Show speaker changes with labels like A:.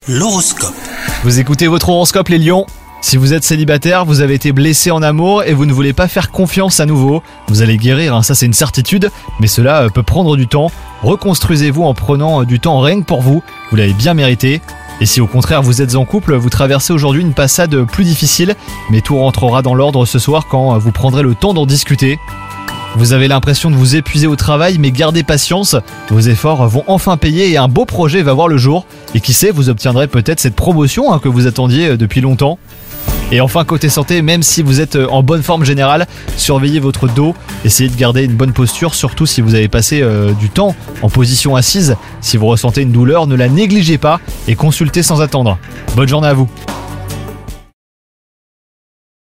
A: L'horoscope.
B: Vous écoutez votre horoscope les lions. Si vous êtes célibataire, vous avez été blessé en amour et vous ne voulez pas faire confiance à nouveau, vous allez guérir, ça c'est une certitude, mais cela peut prendre du temps. Reconstruisez-vous en prenant du temps rien que pour vous, vous l'avez bien mérité. Et si au contraire vous êtes en couple, vous traversez aujourd'hui une passade plus difficile, mais tout rentrera dans l'ordre ce soir quand vous prendrez le temps d'en discuter. Vous avez l'impression de vous épuiser au travail, mais gardez patience, vos efforts vont enfin payer et un beau projet va voir le jour. Et qui sait, vous obtiendrez peut-être cette promotion que vous attendiez depuis longtemps. Et enfin côté santé, même si vous êtes en bonne forme générale, surveillez votre dos, essayez de garder une bonne posture, surtout si vous avez passé du temps en position assise. Si vous ressentez une douleur, ne la négligez pas et consultez sans attendre. Bonne journée à vous.